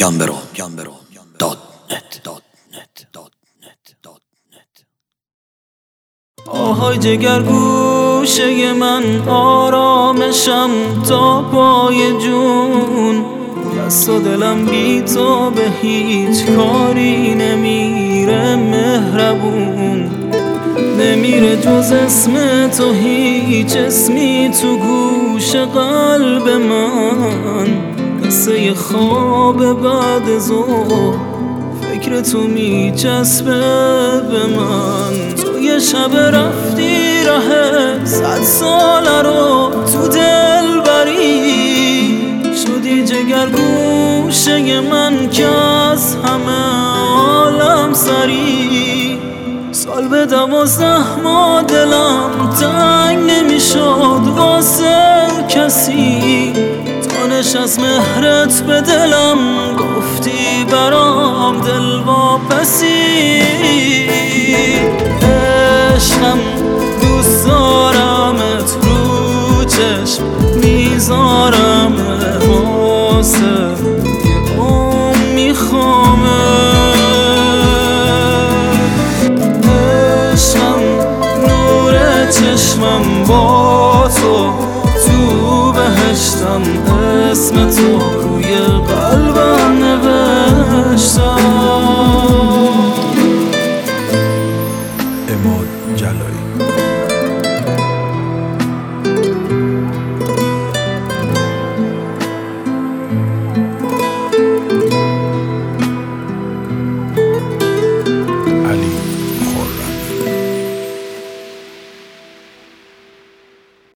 آهای جگر گوشه من، آرامشم تا پای جون. دست و دلم بی تو به هیچ کاری نمیره مهربون. نمیره جز اسم تو هیچ اسمی تو گوش قلب من. قصه خواب بعد ظهر فکر تو میچسبه به من. تو یه شب رفتی ره 100 ساله رو تو دل بری. شدی جگر گوشه من که از همه عالم سری. سال به 12 ماه دلم تنگ نمیشد واسه کسی. تا نشست مهرت به دلم گفتی برام دل واپسی. عشقم دوست دارمت رو چشم میذارم واسه یه عمر میخوامه. عشقم نور چشمم با تو بهشتم، اسم تو روی قلبم.